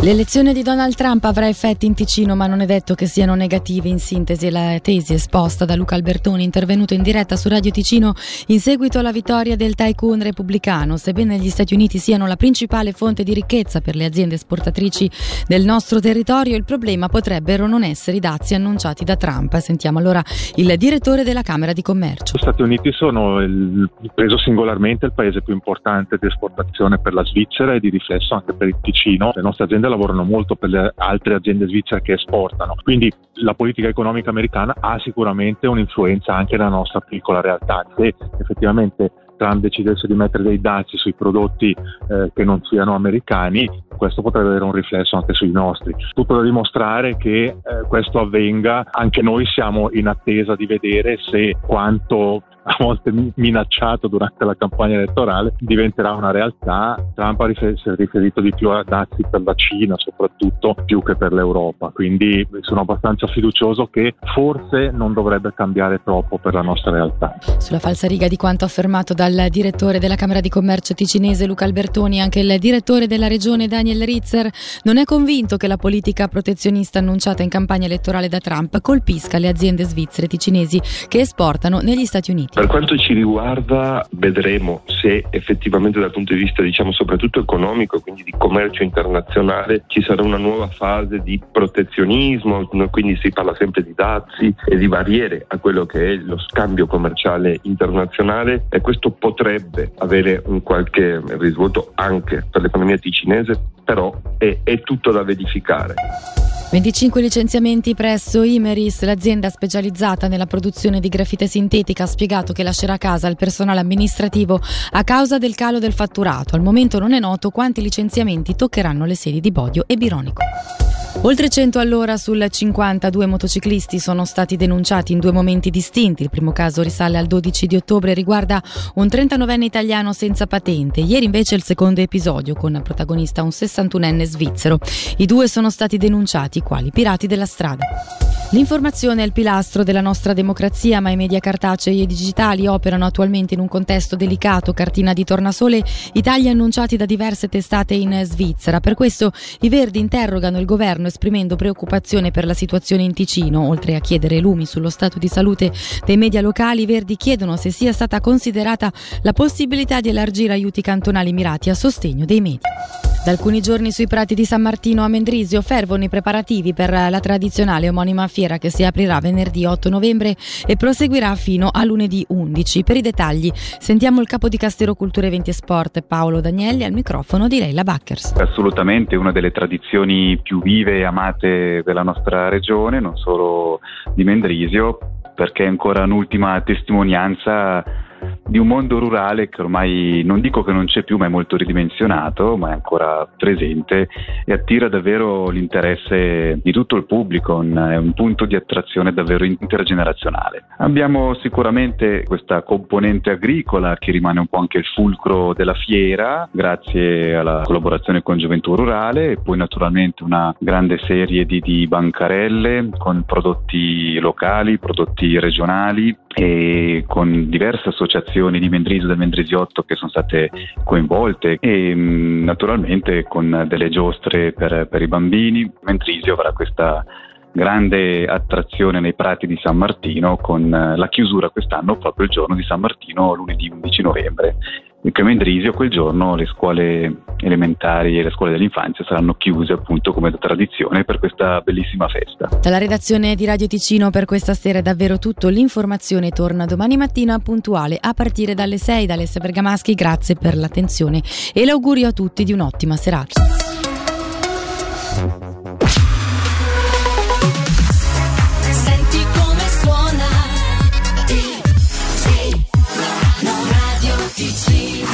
L'elezione di Donald Trump avrà effetti in Ticino, ma non è detto che siano negativi. In sintesi, la tesi esposta da Luca Albertoni, intervenuto in diretta su Radio Ticino in seguito alla vittoria del tycoon repubblicano. Sebbene gli Stati Uniti siano la principale fonte di ricchezza per le aziende esportatrici del nostro territorio, il problema potrebbero non essere i dazi annunciati da Trump. Sentiamo allora il direttore della Camera di Commercio. Gli Stati Uniti sono, preso singolarmente, il paese più importante di esportazione per la Svizzera e di riflesso anche per il Ticino. Le nostre aziende lavorano molto per le altre aziende svizzere che esportano, quindi la politica economica americana ha sicuramente un'influenza anche nella nostra piccola realtà. Se effettivamente Trump decidesse di mettere dei dazi sui prodotti che non siano americani, questo potrebbe avere un riflesso anche sui nostri. Tutto da dimostrare che questo avvenga. Anche noi siamo in attesa di vedere se quanto a volte minacciato durante la campagna elettorale diventerà una realtà. Trump si è riferito di più a dazi per la Cina soprattutto più che per l'Europa, quindi sono abbastanza fiducioso che forse non dovrebbe cambiare troppo per la nostra realtà. Sulla falsariga di quanto affermato dal direttore della Camera di Commercio ticinese Luca Albertoni, anche il direttore della regione Daniel Ritzer non è convinto che la politica protezionista annunciata in campagna elettorale da Trump colpisca le aziende svizzere ticinesi che esportano negli Stati Uniti. Per quanto ci riguarda, vedremo se effettivamente dal punto di vista, soprattutto economico, quindi di commercio internazionale, ci sarà una nuova fase di protezionismo, quindi si parla sempre di dazi e di barriere a quello che è lo scambio commerciale internazionale, e questo potrebbe avere un qualche risvolto anche per l'economia ticinese, però è tutto da verificare. 25 licenziamenti presso Imeris, l'azienda specializzata nella produzione di grafite sintetica, ha spiegato che lascerà a casa il personale amministrativo a causa del calo del fatturato. Al momento non è noto quanti licenziamenti toccheranno le sedi di Bodio e Bironico. Oltre 100 all'ora sul 52 motociclisti sono stati denunciati in due momenti distinti. Il primo caso risale al 12 di ottobre e riguarda un 39enne italiano senza patente. Ieri invece il secondo episodio, con protagonista un 61enne svizzero. I due sono stati denunciati quali pirati della strada. L'informazione è il pilastro della nostra democrazia, ma i media cartacei e digitali operano attualmente in un contesto delicato. Cartina di tornasole i tagli annunciati da diverse testate in Svizzera. Per questo i Verdi interrogano il governo esprimendo preoccupazione per la situazione in Ticino. Oltre a chiedere lumi sullo stato di salute dei media locali, i Verdi chiedono se sia stata considerata la possibilità di elargire aiuti cantonali mirati a sostegno dei media. Da alcuni giorni sui prati di San Martino a Mendrisio fervono i preparativi per la tradizionale omonima fiera che si aprirà venerdì 8 novembre e proseguirà fino a lunedì 11. Per i dettagli sentiamo il capo di Castero Cultura Eventi e Sport Paolo Danielli al microfono di Leila Backers. Assolutamente una delle tradizioni più vive e amate della nostra regione, non solo di Mendrisio, perché è ancora un'ultima testimonianza di un mondo rurale che ormai non dico che non c'è più, ma è molto ridimensionato, ma è ancora presente e attira davvero l'interesse di tutto il pubblico, è un punto di attrazione davvero intergenerazionale. Abbiamo sicuramente questa componente agricola che rimane un po' anche il fulcro della fiera, grazie alla collaborazione con Gioventù Rurale, e poi naturalmente una grande serie di bancarelle con prodotti locali, prodotti regionali e con diverse associazioni di Mendrisio del Mendrisiotto che sono state coinvolte e naturalmente con delle giostre per i bambini. Mendrisio avrà questa grande attrazione nei prati di San Martino con la chiusura quest'anno proprio il giorno di San Martino, lunedì 11 novembre. Anche a Mendrisio quel giorno le scuole elementari e le scuole dell'infanzia saranno chiuse appunto come da tradizione per questa bellissima festa. Dalla redazione di Radio Ticino per questa sera è davvero tutto. L'informazione torna domani mattina puntuale a partire dalle 6 da Alessia Bergamaschi. Grazie per l'attenzione e l'augurio a tutti di un'ottima serata.